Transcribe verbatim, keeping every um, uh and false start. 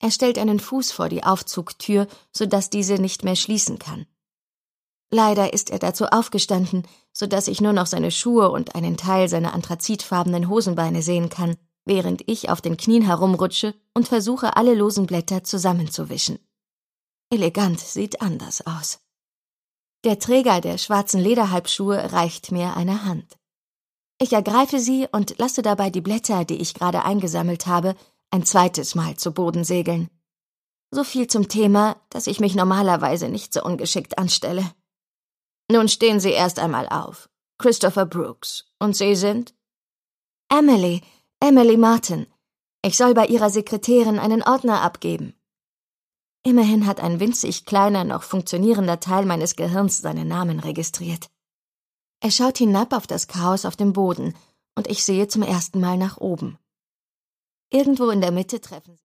Er stellt einen Fuß vor die Aufzugtür, sodass diese nicht mehr schließen kann. Leider ist er dazu aufgestanden, sodass ich nur noch seine Schuhe und einen Teil seiner anthrazitfarbenen Hosenbeine sehen kann, während ich auf den Knien herumrutsche und versuche, alle losen Blätter zusammenzuwischen. Elegant sieht anders aus. Der Träger der schwarzen Lederhalbschuhe reicht mir eine Hand. Ich ergreife sie und lasse dabei die Blätter, die ich gerade eingesammelt habe, ein zweites Mal zu Boden segeln. So viel zum Thema, dass ich mich normalerweise nicht so ungeschickt anstelle. Nun stehen Sie erst einmal auf. Christopher Brooks. Und Sie sind? Emily, Emily Martin. Ich soll bei Ihrer Sekretärin einen Ordner abgeben. Immerhin hat ein winzig kleiner, noch funktionierender Teil meines Gehirns seinen Namen registriert. Er schaut hinab auf das Chaos auf dem Boden, und ich sehe zum ersten Mal nach oben. Irgendwo in der Mitte treffen